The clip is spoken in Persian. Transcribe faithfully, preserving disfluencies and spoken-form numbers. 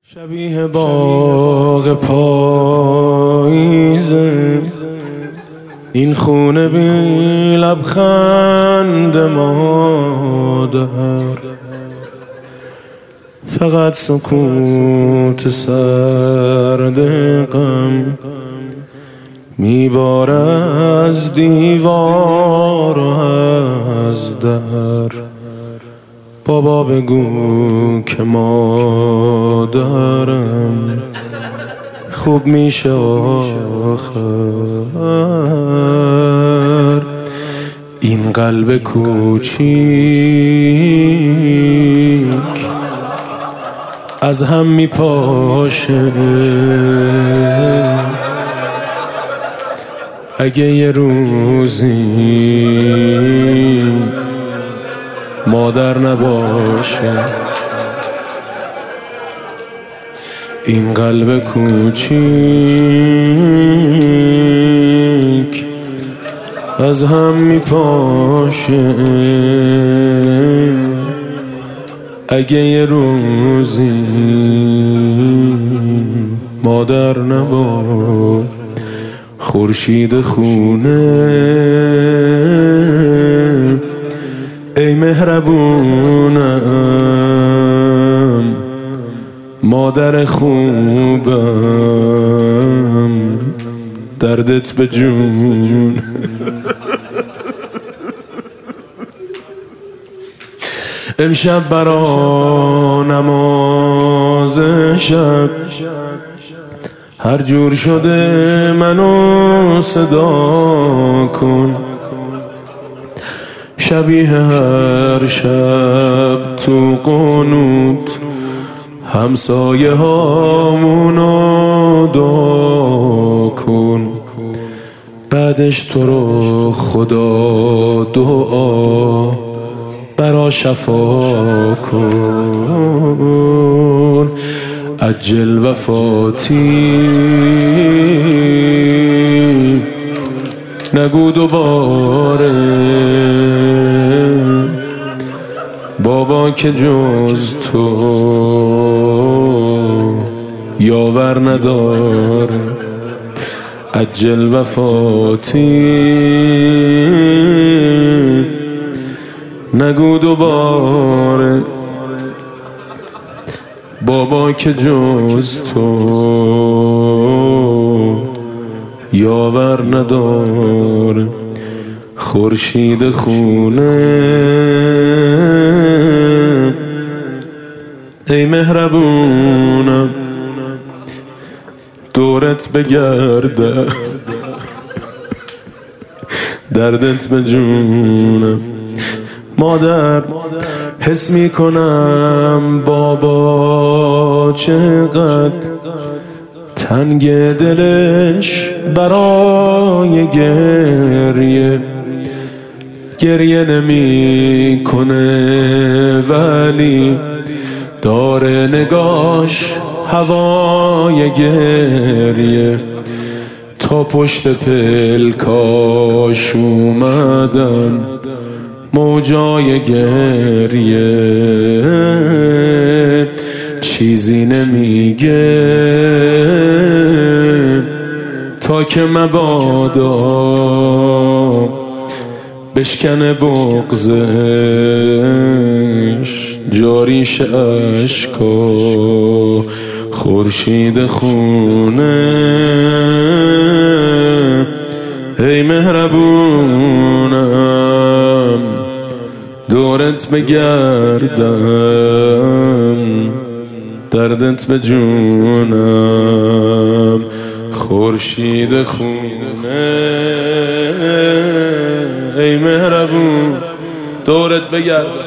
شبیه باغ پاییزه این خونه بی لبخند مادر، فقط سکوت سرد غم میباره از دیوار و از در. بابا بگو که مادرم خوب میشه آخر، این قلب کوچیک از هم میپاشه. اگه یه روزی مادر نباشه، این قلب کوچیک از هم میپاشه. اگه یه روزی مادر نباشه، خورشید خونه ای مهربونم، مادر خوبم، دردت به جون. امشب برا نماز شب هر جور شده منو صدا کن، شبیه هر شب تو قنوت همسایه هامونو دعا کن. بعدش تو رو خدا دعا برا شفا کن. عجل وفاتی نگو دوباره، بابا که جز تو یاور نداره. عجل وفاتی نگو دوباره، بابا که جز تو یاور نداره. خورشید خونه ای مهربونم، دورت بگرده دردت به جونم. مادر حس میکنم بابا چقدر تنگ دلش برای گریه، گریه نمی کنه ولی داره نگاش هوای گریه. تا پشت پلکاش اومدن موجای گریه، چیزی نمیگه تا که مبادا بشکنه بغضش جاریش اشکا. خورشید خونه ای مهربونم، دورت بگردم دردت به جونم. خورشید خونه ای مهربون، دورت بگردم.